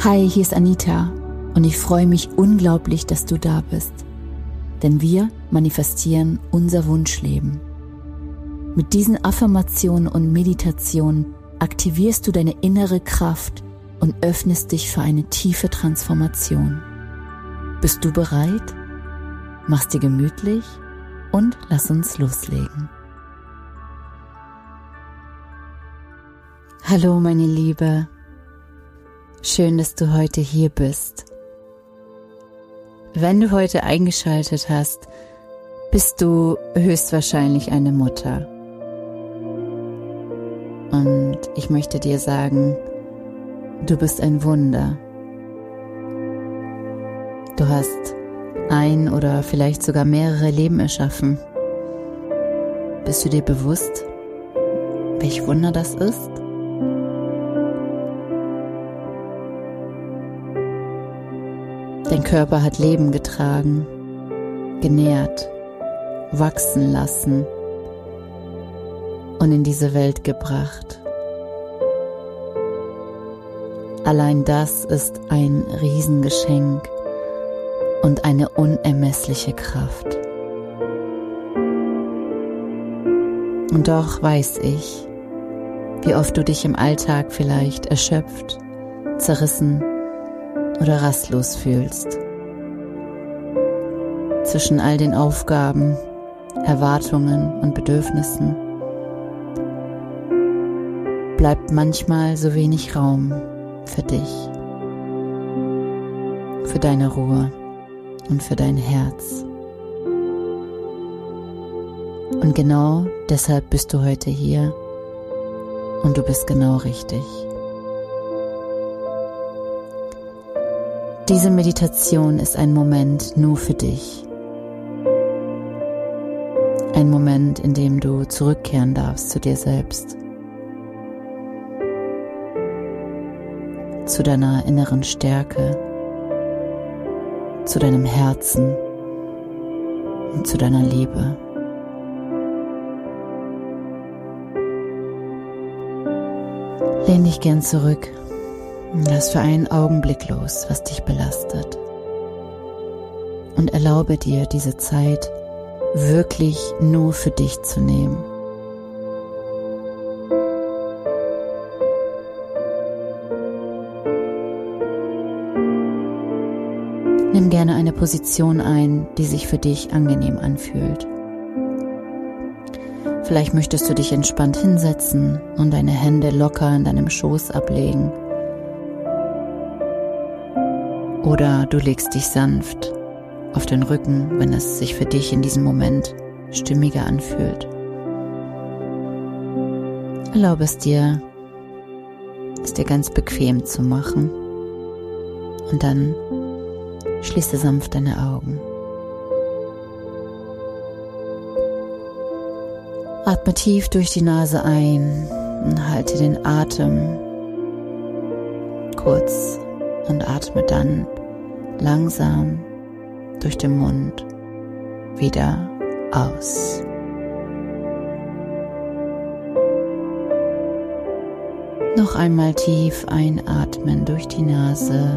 Hi, hier ist Anita und ich freue mich unglaublich, dass du da bist. Denn wir manifestieren unser Wunschleben. Mit diesen Affirmationen und Meditationen aktivierst du deine innere Kraft und öffnest dich für eine tiefe Transformation. Bist du bereit? Mach's dir gemütlich und lass uns loslegen. Hallo meine Liebe, schön, dass du heute hier bist. Wenn du heute eingeschaltet hast, bist du höchstwahrscheinlich eine Mutter. Und ich möchte dir sagen, du bist ein Wunder. Du hast ein oder vielleicht sogar mehrere Leben erschaffen. Bist du dir bewusst, welch Wunder das ist? Dein Körper hat Leben getragen, genährt, wachsen lassen und in diese Welt gebracht. Allein das ist ein Riesengeschenk und eine unermessliche Kraft. Und doch weiß ich, wie oft du dich im Alltag vielleicht erschöpft, zerrissen oder rastlos fühlst. Zwischen all den Aufgaben, Erwartungen und Bedürfnissen bleibt manchmal so wenig Raum für dich, für deine Ruhe und für dein Herz. Und genau deshalb bist du heute hier und du bist genau richtig. Diese Meditation ist ein Moment nur für dich. Ein Moment, in dem du zurückkehren darfst zu dir selbst. Zu deiner inneren Stärke, zu deinem Herzen und zu deiner Liebe. Lehn dich gern zurück. Lass für einen Augenblick los, was dich belastet. Und erlaube dir, diese Zeit wirklich nur für dich zu nehmen. Nimm gerne eine Position ein, die sich für dich angenehm anfühlt. Vielleicht möchtest du dich entspannt hinsetzen und deine Hände locker in deinem Schoß ablegen. Oder du legst dich sanft auf den Rücken, wenn es sich für dich in diesem Moment stimmiger anfühlt. Erlaube es dir ganz bequem zu machen. Und dann schließe sanft deine Augen. Atme tief durch die Nase ein und halte den Atem kurz und atme dann langsam durch den Mund wieder aus. Noch einmal tief einatmen durch die Nase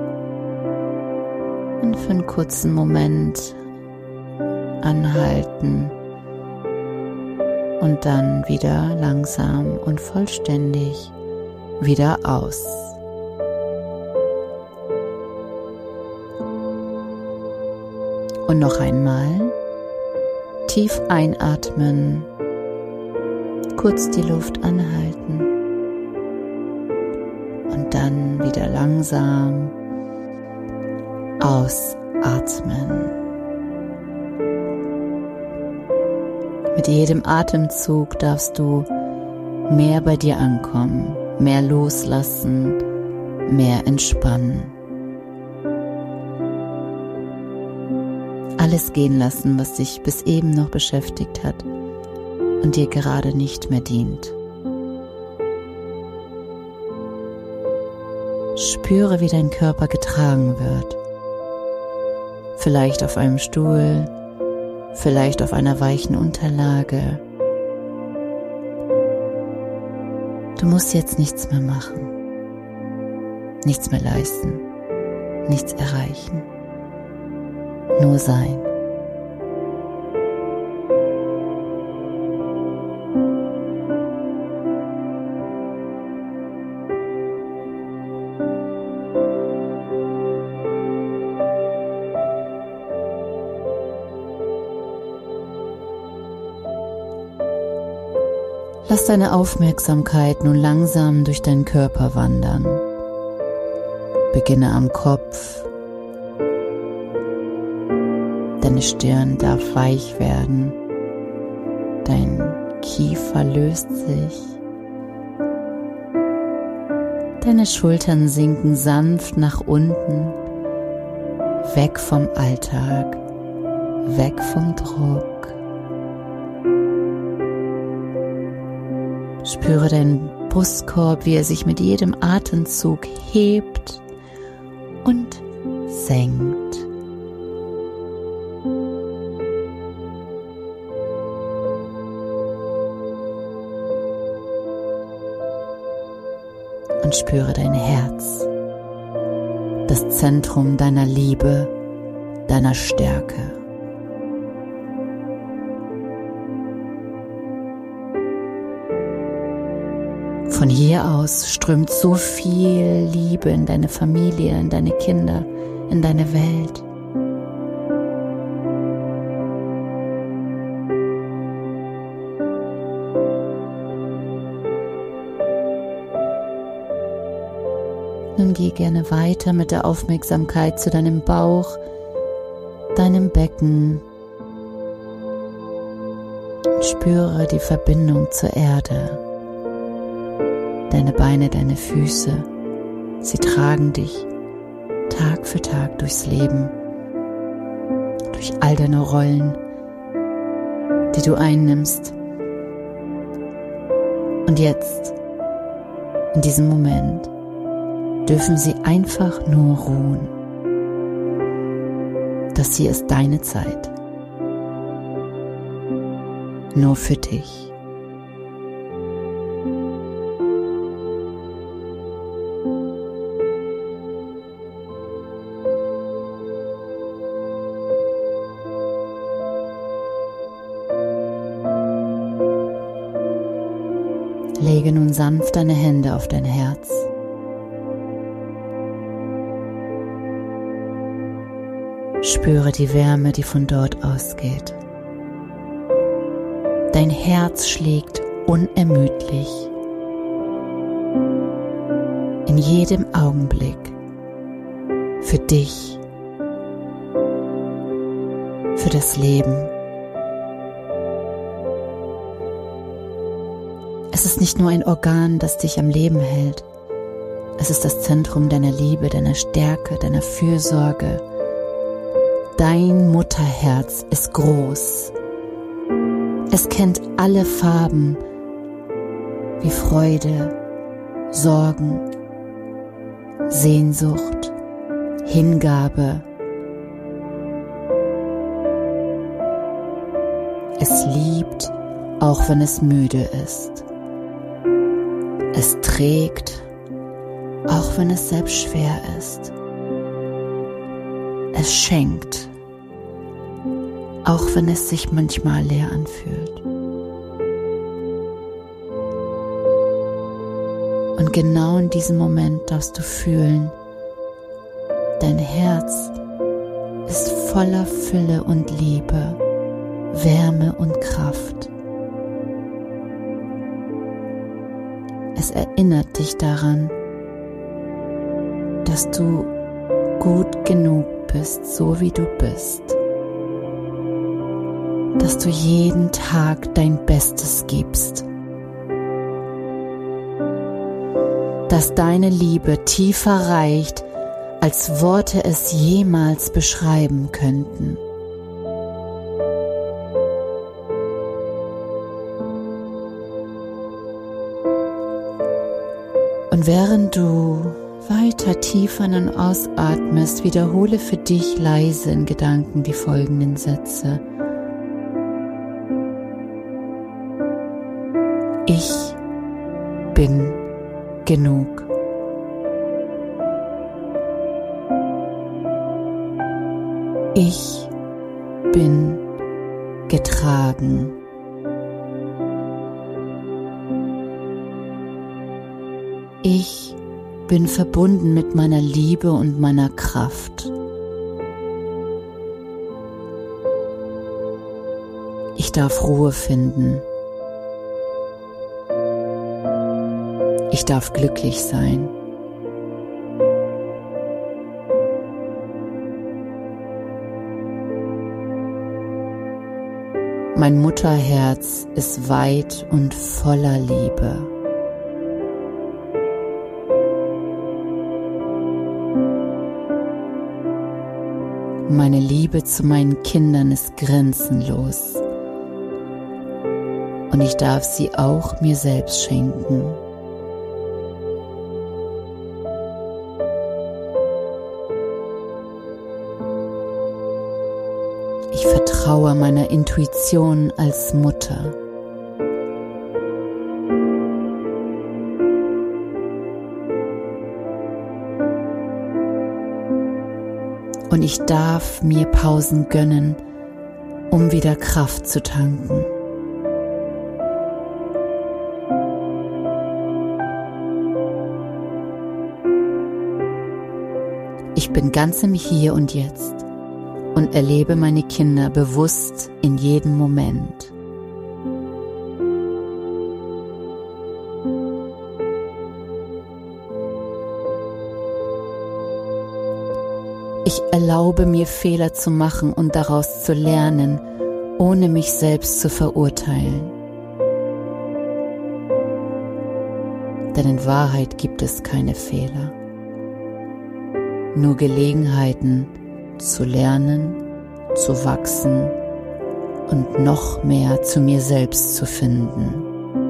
und für einen kurzen Moment anhalten und dann wieder langsam und vollständig wieder aus. Und noch einmal tief einatmen, kurz die Luft anhalten und dann wieder langsam ausatmen. Mit jedem Atemzug darfst du mehr bei dir ankommen, mehr loslassen, mehr entspannen. Alles gehen lassen, was dich bis eben noch beschäftigt hat und dir gerade nicht mehr dient. Spüre, wie dein Körper getragen wird. Vielleicht auf einem Stuhl, vielleicht auf einer weichen Unterlage. Du musst jetzt nichts mehr machen. nichts mehr leisten, nichts erreichen, nur sein. Lass deine Aufmerksamkeit nun langsam durch deinen Körper wandern. Beginne am Kopf. Deine Stirn darf weich werden. Dein Kiefer löst sich. Deine Schultern sinken sanft nach unten, weg vom Alltag, weg vom Druck. Spüre deinen Brustkorb, wie er sich mit jedem Atemzug hebt und senkt. Und spüre dein Herz, das Zentrum deiner Liebe, deiner Stärke. Von hier aus strömt so viel Liebe in deine Familie, in deine Kinder, in deine Welt. Nun geh gerne weiter mit der Aufmerksamkeit zu deinem Bauch, deinem Becken und spüre die Verbindung zur Erde. Deine Beine, deine Füße, sie tragen dich Tag für Tag durchs Leben, durch all deine Rollen, die du einnimmst. Und jetzt, in diesem Moment, dürfen sie einfach nur ruhen. Das hier ist deine Zeit. Nur für dich. Lege nun sanft deine Hände auf dein Herz. Spüre die Wärme, die von dort ausgeht. Dein Herz schlägt unermüdlich. In jedem Augenblick. Für dich. Für das Leben. Es ist nicht nur ein Organ, das dich am Leben hält. Es ist das Zentrum deiner Liebe, deiner Stärke, deiner Fürsorge. Dein Mutterherz ist groß. Es kennt alle Farben wie Freude, Sorgen, Sehnsucht, Hingabe. Es liebt, auch wenn es müde ist. Es trägt, auch wenn es selbst schwer ist. Es schenkt, auch wenn es sich manchmal leer anfühlt. Und genau in diesem Moment darfst du fühlen, dein Herz ist voller Fülle und Liebe, Wärme und Kraft. Es erinnert dich daran, dass du gut genug bist, so wie du bist. Dass du jeden Tag dein Bestes gibst. Dass deine Liebe tiefer reicht, als Worte es jemals beschreiben könnten. Und während du weiter tief ein- und ausatmest, wiederhole für dich leise in Gedanken die folgenden Sätze. Ich bin genug. Ich bin getragen. Ich bin verbunden mit meiner Liebe und meiner Kraft. Ich darf Ruhe finden. Ich darf glücklich sein. Mein Mutterherz ist weit und voller Liebe. Meine Liebe zu meinen Kindern ist grenzenlos und ich darf sie auch mir selbst schenken. Ich vertraue meiner Intuition als Mutter. Und ich darf mir Pausen gönnen, um wieder Kraft zu tanken. Ich bin ganz im Hier und Jetzt und erlebe meine Kinder bewusst in jedem Moment. Ich erlaube mir Fehler zu machen und daraus zu lernen, ohne mich selbst zu verurteilen. Denn in Wahrheit gibt es keine Fehler, nur Gelegenheiten zu lernen, zu wachsen und noch mehr zu mir selbst zu finden.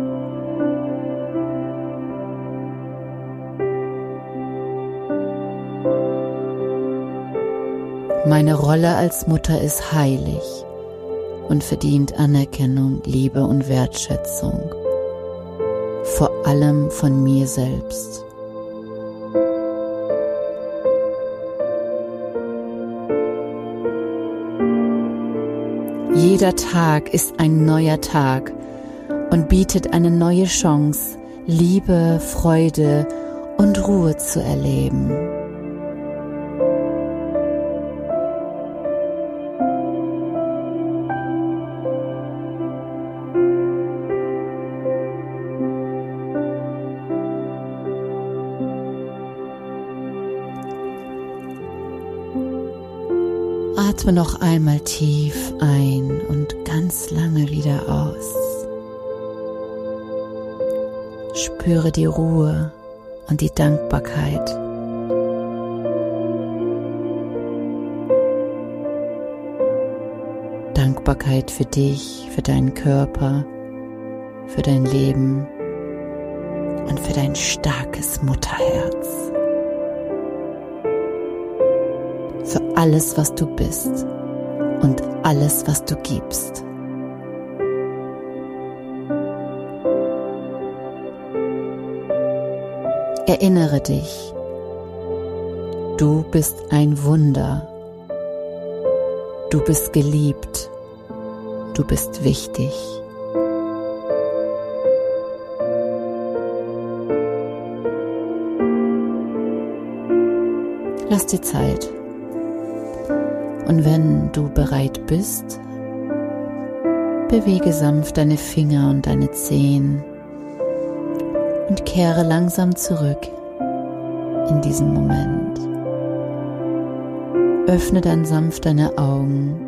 Meine Rolle als Mutter ist heilig und verdient Anerkennung, Liebe und Wertschätzung, vor allem von mir selbst. Jeder Tag ist ein neuer Tag und bietet eine neue Chance, Liebe, Freude und Ruhe zu erleben. Atme noch einmal tief ein und ganz lange wieder aus. Spüre die Ruhe und die Dankbarkeit. Dankbarkeit für dich, für deinen Körper, für dein Leben und für dein starkes Mutterherz. Für alles, was du bist und alles, was du gibst. Erinnere dich, du bist ein Wunder. Du bist geliebt. Du bist wichtig. Lass dir Zeit. Und wenn du bereit bist, bewege sanft deine Finger und deine Zehen und kehre langsam zurück in diesen Moment. Öffne dann sanft deine Augen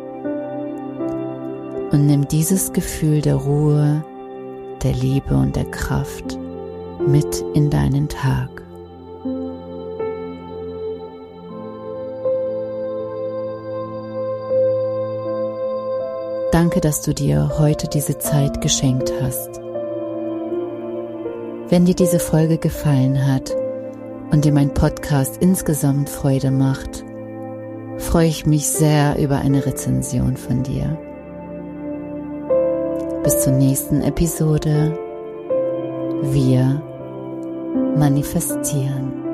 und nimm dieses Gefühl der Ruhe, der Liebe und der Kraft mit in deinen Tag. Danke, dass du dir heute diese Zeit geschenkt hast. Wenn dir diese Folge gefallen hat und dir mein Podcast insgesamt Freude macht, freue ich mich sehr über eine Rezension von dir. Bis zur nächsten Episode. Wir manifestieren.